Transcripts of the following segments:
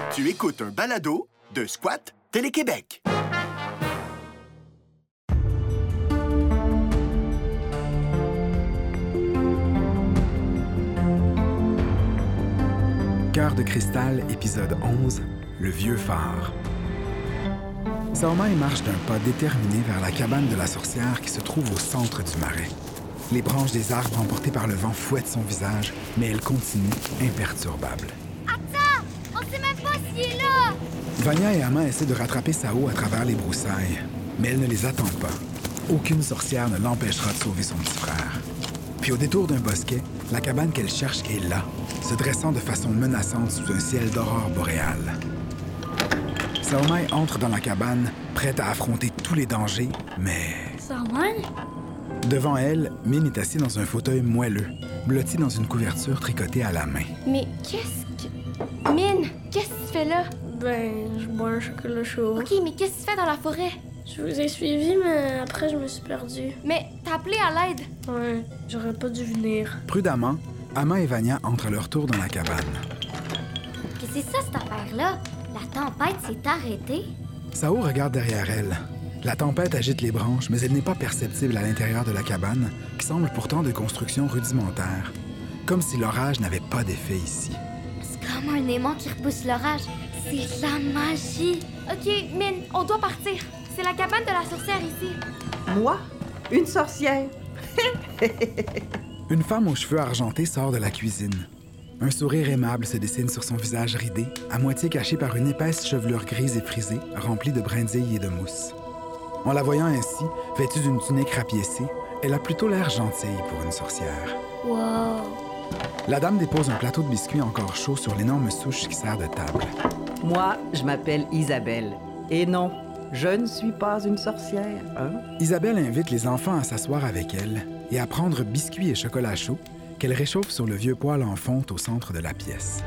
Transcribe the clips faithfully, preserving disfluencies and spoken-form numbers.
Tu écoutes un balado de Squat Télé-Québec. Cœur de cristal, épisode onze, le vieux phare. Saomaï marche d'un pas déterminé vers la cabane de la sorcière qui se trouve au centre du marais. Les branches des arbres emportées par le vent fouettent son visage, mais elle continue imperturbable. Attends! On sait même pas s'il est là! Vania et Ama essaient de rattraper Sao à travers les broussailles, mais elle ne les attend pas. Aucune sorcière ne l'empêchera de sauver son petit frère. Puis au détour d'un bosquet, la cabane qu'elle cherche est là, se dressant de façon menaçante sous un ciel d'aurore boréale. Saomaï entre dans la cabane, prête à affronter tous les dangers, mais... Saomaï? Devant elle, Min est assis dans un fauteuil moelleux, blotti dans une couverture tricotée à la main. Mais qu'est-ce que... Min, qu'est-ce que tu fais là? Ben, je bois un chocolat chaud. OK, mais qu'est-ce que tu fais dans la forêt? Je vous ai suivi, mais après, je me suis perdue. Mais t'as appelé à l'aide? Ouais, j'aurais pas dû venir. Prudemment, Ama et Vania entrent à leur tour dans la cabane. Qu'est-ce que c'est ça, cette affaire-là? La tempête s'est arrêtée? Sao regarde derrière elle. La tempête agite les branches, mais elle n'est pas perceptible à l'intérieur de la cabane, qui semble pourtant de construction rudimentaire. Comme si l'orage n'avait pas d'effet ici. C'est comme un aimant qui repousse l'orage. C'est de la magie. OK, Min, on doit partir. C'est la cabane de la sorcière ici. Moi? Une sorcière? Une femme aux cheveux argentés sort de la cuisine. Un sourire aimable se dessine sur son visage ridé, à moitié caché par une épaisse chevelure grise et frisée, remplie de brindilles et de mousse. En la voyant ainsi, vêtue d'une tunique rapiécée, elle a plutôt l'air gentille pour une sorcière. Wow! La dame dépose un plateau de biscuits encore chaud sur l'énorme souche qui sert de table. Moi, je m'appelle Isabelle. Et non, je ne suis pas une sorcière, hein? Isabelle invite les enfants à s'asseoir avec elle et à prendre biscuits et chocolat chaud qu'elle réchauffe sur le vieux poêle en fonte au centre de la pièce.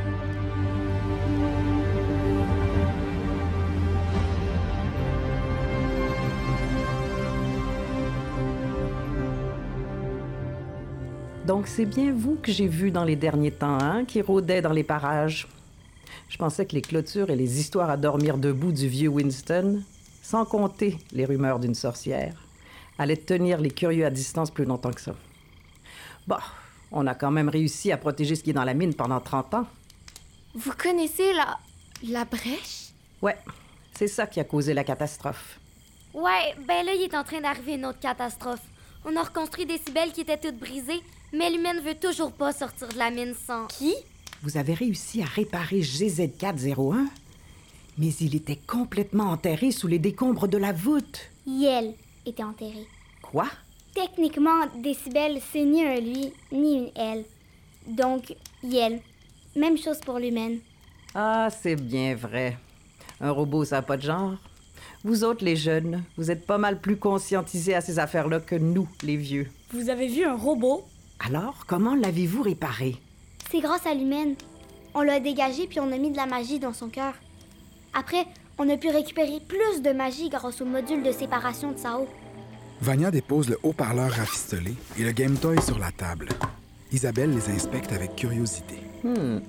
Donc, c'est bien vous que j'ai vu dans les derniers temps, hein, qui rôdait dans les parages. Je pensais que les clôtures et les histoires à dormir debout du vieux Winston, sans compter les rumeurs d'une sorcière, allaient tenir les curieux à distance plus longtemps que ça. Bon, on a quand même réussi à protéger ce qui est dans la mine pendant trente ans. Vous connaissez la... la brèche? Ouais, c'est ça qui a causé la catastrophe. Ouais, ben là, il est en train d'arriver une autre catastrophe. On a reconstruit des cibelles qui étaient toutes brisées, mais l'humaine veut toujours pas sortir de la mine sans... Qui? Vous avez réussi à réparer G Z quatre zéro un, mais il était complètement enterré sous les décombres de la voûte. Yel était enterré. Quoi? Techniquement, Décibel, c'est ni un lui, ni une elle. Donc, Yel. Même chose pour l'humaine. Ah, c'est bien vrai. Un robot, ça n'a pas de genre. Vous autres, les jeunes, vous êtes pas mal plus conscientisés à ces affaires-là que nous, les vieux. Vous avez vu un robot? Alors, comment l'avez-vous réparé? C'est grâce à l'humaine. On l'a dégagé puis on a mis de la magie dans son cœur. Après, on a pu récupérer plus de magie grâce au module de séparation de Sao. Vania dépose le haut-parleur rafistolé et le Game Toy sur la table. Isabelle les inspecte avec curiosité. Hum,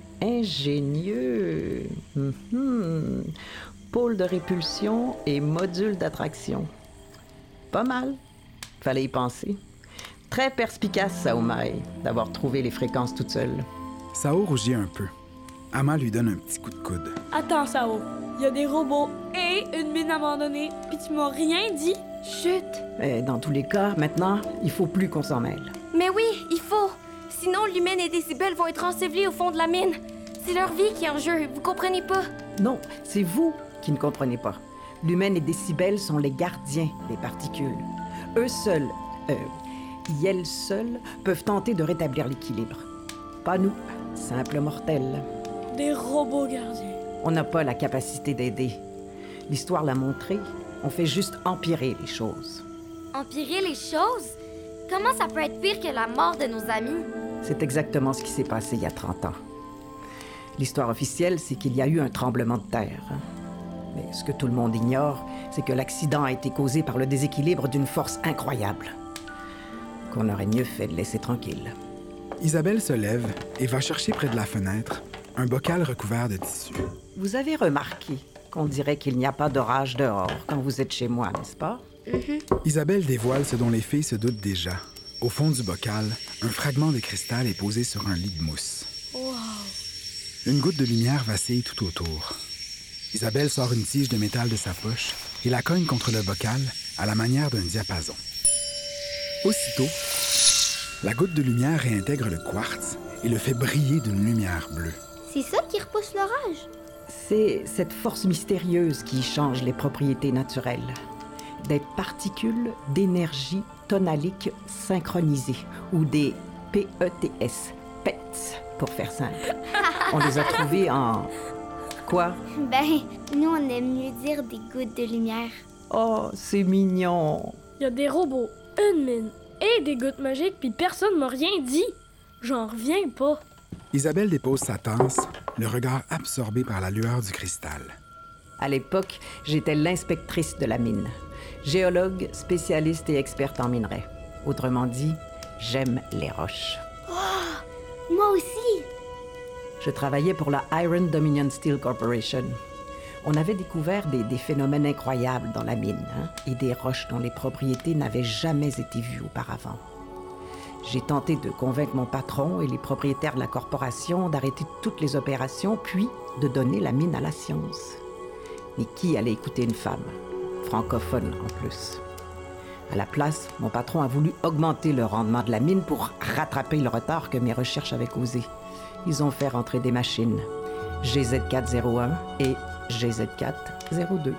ingénieux. Hum, pôle de répulsion et module d'attraction. Pas mal. Fallait y penser. Très perspicace, Saomaï, d'avoir trouvé les fréquences toute seule. Sao rougit un peu. Ama lui donne un petit coup de coude. Attends, Sao. Il y a des robots et une mine abandonnée, puis tu m'as rien dit? Chut! Mais dans tous les cas, maintenant, il faut plus qu'on s'en mêle. Mais oui, il faut! Sinon, l'humaine et Décibel vont être ensevelis au fond de la mine. C'est leur vie qui est en jeu, vous comprenez pas? Non, c'est vous qui ne comprenez pas. L'humaine et Décibel sont les gardiens des particules. Eux seuls, euh, Yel seuls, peuvent tenter de rétablir l'équilibre. Pas nous, simples mortels. Des robots gardiens. On n'a pas la capacité d'aider. L'histoire l'a montré, on fait juste empirer les choses. Empirer les choses? Comment ça peut être pire que la mort de nos amis? C'est exactement ce qui s'est passé il y a trente ans. L'histoire officielle, c'est qu'il y a eu un tremblement de terre. Mais ce que tout le monde ignore, c'est que l'accident a été causé par le déséquilibre d'une force incroyable. Qu'on aurait mieux fait de laisser tranquille. Isabelle se lève et va chercher près de la fenêtre un bocal recouvert de tissu. Vous avez remarqué qu'on dirait qu'il n'y a pas d'orage dehors quand vous êtes chez moi, n'est-ce pas? Mm-hmm. Isabelle dévoile ce dont les filles se doutent déjà. Au fond du bocal, un fragment de cristal est posé sur un lit de mousse. Wow! Une goutte de lumière vacille tout autour. Isabelle sort une tige de métal de sa poche et la cogne contre le bocal à la manière d'un diapason. Aussitôt, la goutte de lumière réintègre le quartz et le fait briller d'une lumière bleue. C'est ça qui repousse l'orage? C'est cette force mystérieuse qui change les propriétés naturelles. Des particules d'énergie tonalique synchronisées, ou des P E T S, P E T S, pour faire simple. On les a trouvées en... Quoi? Ben, nous, on aime mieux dire des gouttes de lumière. Oh, c'est mignon! Il y a des robots, une mine et des gouttes magiques, puis personne m'a rien dit. J'en reviens pas. Isabelle dépose sa tasse, le regard absorbé par la lueur du cristal. À l'époque, j'étais l'inspectrice de la mine. Géologue, spécialiste et experte en minerais. Autrement dit, j'aime les roches. Oh, moi aussi! Je travaillais pour la Iron Dominion Steel Corporation. On avait découvert des, des phénomènes incroyables dans la mine, hein, et des roches dont les propriétés n'avaient jamais été vues auparavant. J'ai tenté de convaincre mon patron et les propriétaires de la corporation d'arrêter toutes les opérations, puis de donner la mine à la science. Mais qui allait écouter une femme, francophone en plus? À la place, mon patron a voulu augmenter le rendement de la mine pour rattraper le retard que mes recherches avaient causé. Ils ont fait rentrer des machines, G Z quatre zéro un et G Z quatre zéro deux.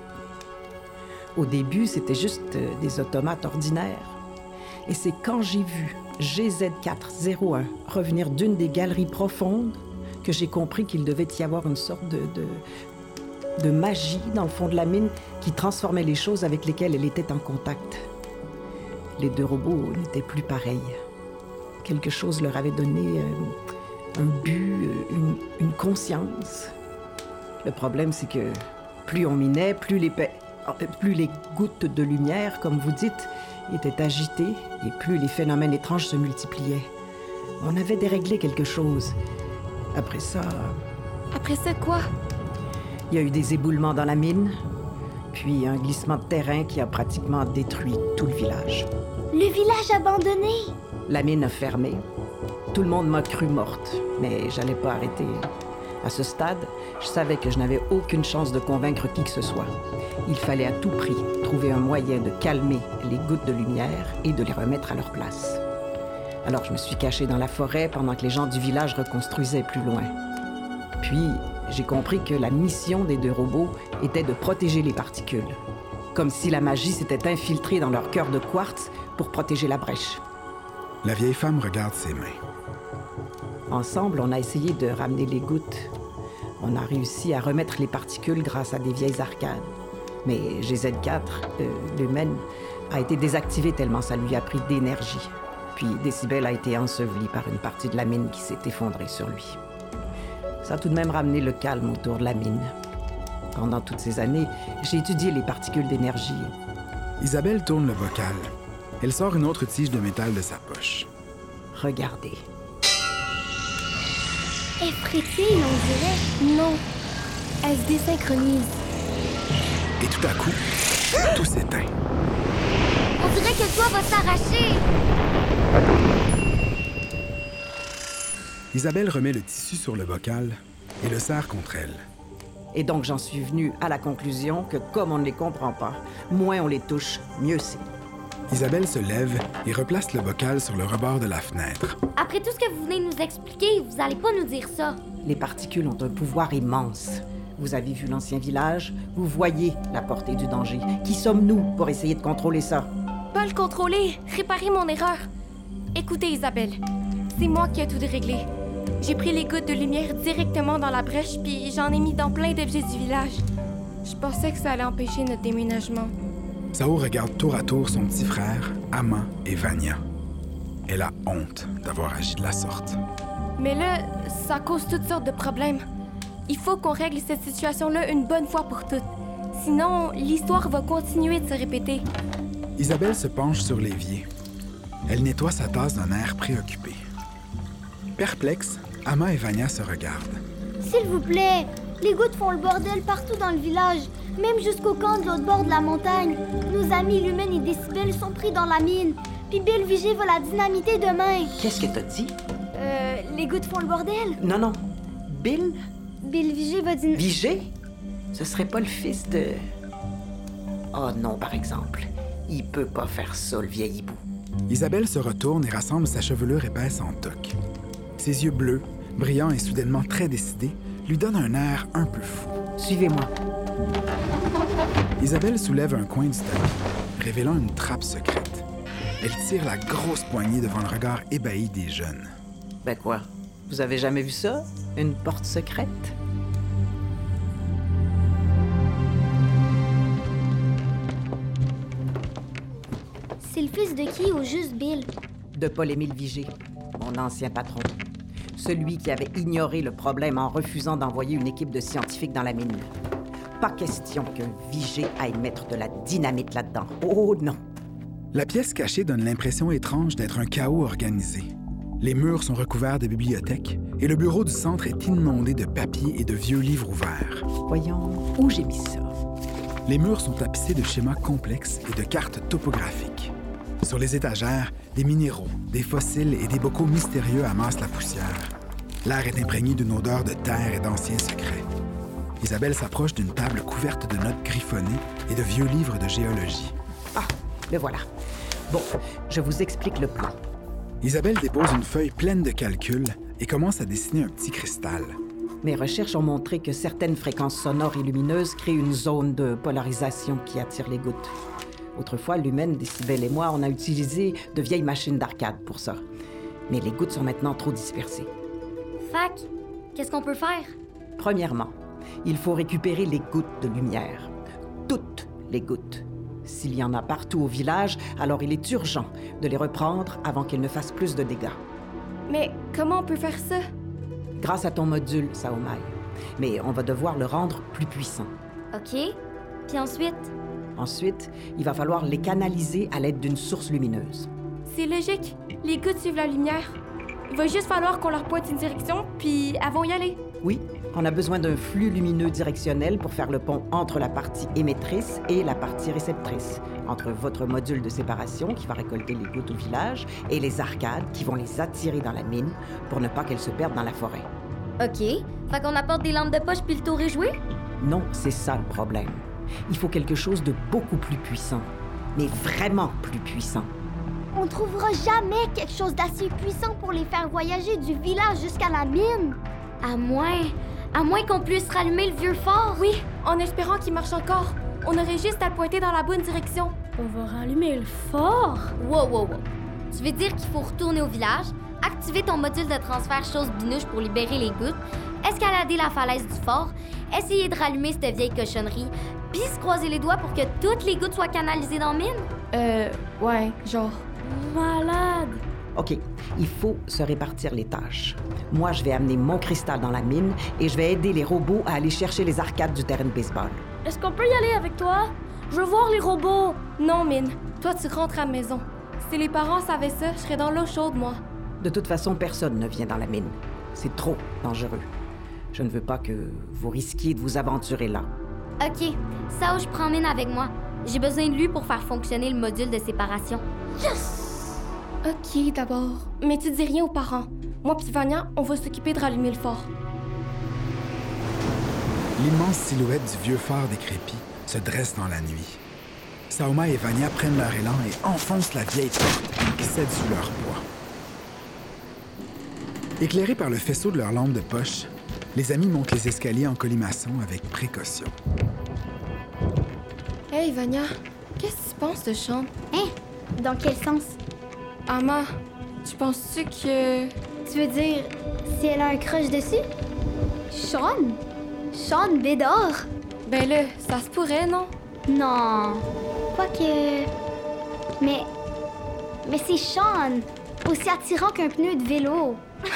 Au début, c'était juste des automates ordinaires. Et c'est quand j'ai vu G Z quatre zéro un revenir d'une des galeries profondes que j'ai compris qu'il devait y avoir une sorte de, de, de magie dans le fond de la mine qui transformait les choses avec lesquelles elle était en contact. Les deux robots n'étaient plus pareils. Quelque chose leur avait donné euh, un but, une, une conscience. Le problème, c'est que plus on minait, plus les, pa- plus les gouttes de lumière, comme vous dites, étaient agitées et plus les phénomènes étranges se multipliaient. On avait déréglé quelque chose. Après ça... Après ça, quoi? Il y a eu des éboulements dans la mine, puis un glissement de terrain qui a pratiquement détruit tout le village. Le village abandonné! La mine a fermé. Tout le monde m'a cru morte, mais j'allais pas arrêter. À ce stade, je savais que je n'avais aucune chance de convaincre qui que ce soit. Il fallait à tout prix trouver un moyen de calmer les gouttes de lumière et de les remettre à leur place. Alors je me suis cachée dans la forêt pendant que les gens du village reconstruisaient plus loin. Puis, j'ai compris que la mission des deux robots était de protéger les particules. Comme si la magie s'était infiltrée dans leur cœur de quartz pour protéger la brèche. La vieille femme regarde ses mains. Ensemble, on a essayé de ramener les gouttes. On a réussi à remettre les particules grâce à des vieilles arcades. Mais G Z quatre, euh, l'humaine, a été désactivé tellement ça lui a pris d'énergie. Puis Décibel a été enseveli par une partie de la mine qui s'est effondrée sur lui. Ça a tout de même ramené le calme autour de la mine. Pendant toutes ces années, j'ai étudié les particules d'énergie. Isabelle tourne le bocal. Elle sort une autre tige de métal de sa poche. Regardez. Elle frétille, on dirait. Non. Elle se désynchronise. Et tout à coup, tout s'éteint. On dirait que le toit va s'arracher. Isabelle remet le tissu sur le bocal et le serre contre elle. Et donc, j'en suis venue à la conclusion que comme on ne les comprend pas, moins on les touche, mieux c'est. Isabelle se lève et replace le bocal sur le rebord de la fenêtre. Après tout ce que vous venez de nous expliquer, vous allez pas nous dire ça. Les particules ont un pouvoir immense. Vous avez vu l'ancien village, vous voyez la portée du danger. Qui sommes-nous pour essayer de contrôler ça? Pas le contrôler, réparer mon erreur. Écoutez, Isabelle, c'est moi qui ai tout déréglé. J'ai pris les gouttes de lumière directement dans la brèche, puis j'en ai mis dans plein d'objets du village. Je pensais que ça allait empêcher notre déménagement. Sao regarde tour à tour son petit frère, Ama et Vania. Elle a honte d'avoir agi de la sorte. Mais là, ça cause toutes sortes de problèmes. Il faut qu'on règle cette situation-là une bonne fois pour toutes. Sinon, l'histoire va continuer de se répéter. Isabelle se penche sur l'évier. Elle nettoie sa tasse d'un air préoccupé. Perplexe, Ama et Vania se regardent. S'il vous plaît, Les gouttes font le bordel partout dans le village, même jusqu'au camp de l'autre bord de la montagne. Nos amis Lumen et Décibel sont pris dans la mine, puis Bill Vigé va la dynamiter demain. Qu'est-ce que t'as dit? Euh, les gouttes font le bordel? Non, non. Bill? Bill Vigé va dynamiter... Vigé? Ce serait pas le fils de... Oh non, par exemple. Il peut pas faire ça, le vieil hibou. Isabelle se retourne et rassemble sa chevelure épaisse en toque. Ses yeux bleus, brillants et soudainement très décidés, lui donnent un air un peu fou. Suivez-moi. Isabelle soulève un coin du tapis, révélant une trappe secrète. Elle tire la grosse poignée devant le regard ébahi des jeunes. Ben quoi? Vous avez jamais vu ça? Une porte secrète? C'est le fils de qui ou juste Bill? De Paul-Émile Vigé, mon ancien patron. Celui qui avait ignoré le problème en refusant d'envoyer une équipe de scientifiques dans la mine. Pas question qu'un Vigé aille mettre de la dynamite là-dedans. Oh non! La pièce cachée donne l'impression étrange d'être un chaos organisé. Les murs sont recouverts de bibliothèques et le bureau du centre est inondé de papiers et de vieux livres ouverts. Voyons, où j'ai mis ça? Les murs sont tapissés de schémas complexes et de cartes topographiques. Sur les étagères, des minéraux, des fossiles et des bocaux mystérieux amassent la poussière. L'air est imprégné d'une odeur de terre et d'anciens secrets. Isabelle s'approche d'une table couverte de notes griffonnées et de vieux livres de géologie. Ah, le voilà. Bon, je vous explique le plan. Isabelle dépose une feuille pleine de calculs et commence à dessiner un petit cristal. Mes recherches ont montré que certaines fréquences sonores et lumineuses créent une zone de polarisation qui attire les gouttes. Autrefois, Lumen, Décibel et moi, on a utilisé de vieilles machines d'arcade pour ça. Mais les gouttes sont maintenant trop dispersées. Fac, qu'est-ce qu'on peut faire? Premièrement, il faut récupérer les gouttes de lumière. Toutes les gouttes. S'il y en a partout au village, alors il est urgent de les reprendre avant qu'ils ne fassent plus de dégâts. Mais comment on peut faire ça? Grâce à ton module, Saomai. Mais on va devoir le rendre plus puissant. OK. Puis ensuite? Ensuite, il va falloir les canaliser à l'aide d'une source lumineuse. C'est logique. Les gouttes suivent la lumière. Il va juste falloir qu'on leur pointe une direction, puis elles vont y aller. Oui, on a besoin d'un flux lumineux directionnel pour faire le pont entre la partie émettrice et la partie réceptrice, entre votre module de séparation qui va récolter les gouttes au village et les arcades qui vont les attirer dans la mine pour ne pas qu'elles se perdent dans la forêt. OK. Fait qu'on apporte des lampes de poche puis le tour est joué? Non, c'est ça le problème. Il faut quelque chose de beaucoup plus puissant, mais vraiment plus puissant. On trouvera jamais quelque chose d'assez puissant pour les faire voyager du village jusqu'à la mine. À moins... à moins qu'on puisse rallumer le vieux fort. Oui, en espérant qu'il marche encore. On aurait juste à le pointer dans la bonne direction. On va rallumer le fort? Wow, wow, wow. Tu veux dire qu'il faut retourner au village, activer ton module de transfert chose binouche pour libérer les gouttes, escalader la falaise du fort, essayer de rallumer cette vieille cochonnerie, puis se croiser les doigts pour que toutes les gouttes soient canalisées dans la mine? Euh, ouais, genre... Malade! OK, il faut se répartir les tâches. Moi, je vais amener mon cristal dans la mine et je vais aider les robots à aller chercher les arcades du terrain de baseball. Est-ce qu'on peut y aller avec toi? Je veux voir les robots! Non, Mine. Toi, tu rentres à la maison. Si les parents savaient ça, je serais dans l'eau chaude, moi. De toute façon, personne ne vient dans la mine. C'est trop dangereux. Je ne veux pas que vous risquiez de vous aventurer là. OK. Sao, je prends Mine avec moi. J'ai besoin de lui pour faire fonctionner le module de séparation. Yes! OK, d'abord. Mais tu dis rien aux parents. Moi pis Vania, on va s'occuper de rallumer le fort. L'immense silhouette du vieux phare décrépit se dresse dans la nuit. Saoma et Vania prennent leur élan et enfoncent la vieille porte qui cède sous leur poids. Éclairés par le faisceau de leurs lampes de poche, les amis montent les escaliers en colimaçon avec précaution. Hey, Vania, qu'est-ce que tu penses de Sean? Hein? Dans quel sens? Ama, tu penses-tu que... Tu veux dire, si elle a un crush dessus? Sean? Sean Bédard? Ben là, ça se pourrait, non? Non. Quoique... Mais... Mais c'est Sean! Aussi attirant qu'un pneu de vélo.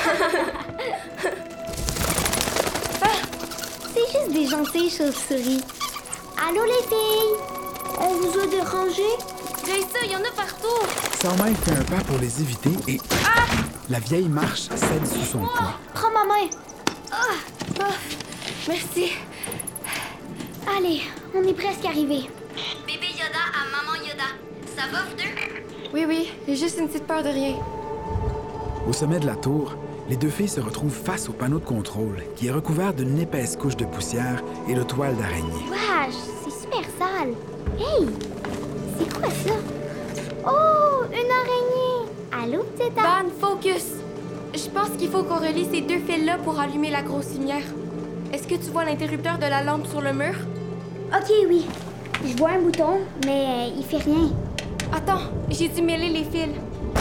C'est juste des gentilles chauves-souris. Allô, les filles? On vous a dérangé? J'ai ça, il y en a partout! Saoma fait un pas pour les éviter et... Ah! La vieille marche cède sous son poids. Prends ma main. Ah! Merci. Allez, on est presque arrivé. Bébé Yoda à Maman Yoda. Ça va, vous deux? Oui, oui, j'ai juste une petite peur de rien. Au sommet de la tour, les deux filles se retrouvent face au panneau de contrôle qui est recouvert d'une épaisse couche de poussière et de toile d'araignée. Wesh, c'est super sale. Hey, c'est quoi ça? Oh, une araignée. Allô, petite Van, focus! Je pense qu'il faut qu'on relie ces deux fils-là pour allumer la grosse lumière. Est-ce que tu vois l'interrupteur de la lampe sur le mur? Ok, oui. Je vois un bouton, mais euh, il fait rien. Attends, j'ai dû mêler les fils.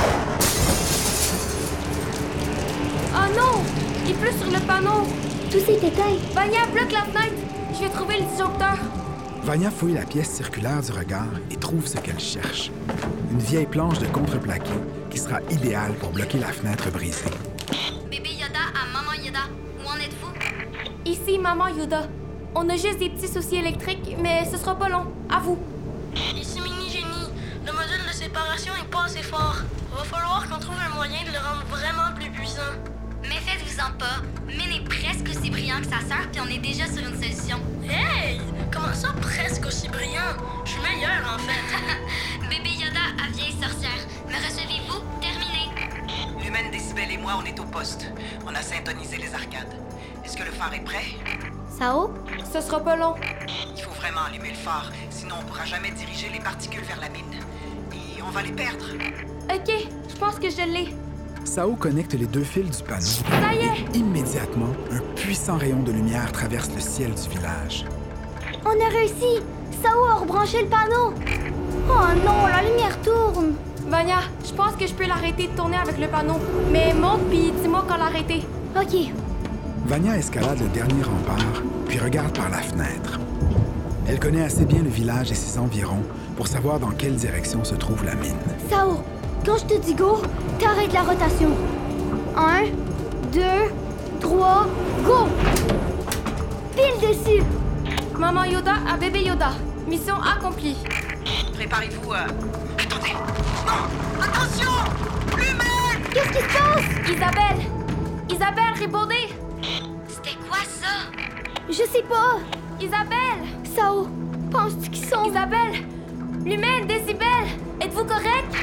Oh non! Il pleut sur le panneau! Tout s'est éteint. Vanya, bloque la fenêtre! Je vais trouver le disjoncteur. Vanya fouille la pièce circulaire du regard et trouve ce qu'elle cherche. Une vieille planche de contreplaqué qui sera idéale pour bloquer la fenêtre brisée. Bébé Yoda à Maman Yoda. Où en êtes-vous? Ici, Maman Yoda. On a juste des petits soucis électriques, mais ce sera pas long. À vous. Ici Mini Génie. Le module de séparation est pas assez fort. Va falloir qu'on trouve un moyen de le rendre vraiment plus puissant. Mais faites-vous-en pas. Min est presque aussi brillant que sa sœur, puis on est déjà sur une solution. Hey! Comment ça, presque aussi brillant? Je suis meilleur, en fait. Bébé Yoda à vieille sorcière. Me recevez-vous? Terminé. Lumen, Décibel et moi, on est au poste. On a syntonisé les arcades. Est-ce que le phare est prêt? Sao? Ce sera pas long. Il faut vraiment allumer le phare, sinon on pourra jamais diriger les particules vers la mine. Et on va les perdre. Ok, je pense que je l'ai. Sao connecte les deux fils du panneau. Ça y est! Et immédiatement, un puissant rayon de lumière traverse le ciel du village. On a réussi! Sao a rebranché le panneau! Oh non, la lumière tourne! Vanya, je pense que je peux l'arrêter de tourner avec le panneau. Mais monte puis dis-moi quand l'arrêter. Ok. Vanya escalade le dernier rempart, puis regarde par la fenêtre. Elle connaît assez bien le village et ses environs pour savoir dans quelle direction se trouve la mine. Sao, quand je te dis go, t'arrêtes la rotation. Un, deux, trois, go! Pile dessus! Maman Yoda à bébé Yoda. Mission accomplie. Préparez-vous à... Attendez! Non! Attention! Lumen! Qu'est-ce qui se passe? Isabelle! Isabelle, répondez! C'était quoi ça? Je sais pas. Isabelle! Sao, penses-tu qu'ils sont... Isabelle! Lumen, Décibel! Êtes-vous correct?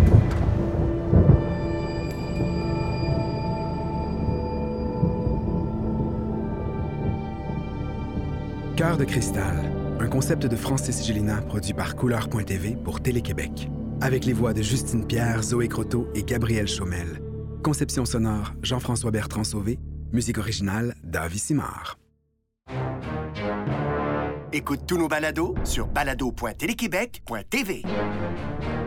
Cœur de cristal, un concept de Francis Gélina produit par Couleur point T V pour Télé-Québec. Avec les voix de Justine Pierre, Zoé Croteau et Gabriel Chaumel. Conception sonore, Jean-François Bertrand-Sauvé. Musique originale, David Simard. Écoute tous nos balados sur balado point téléquébec point T V.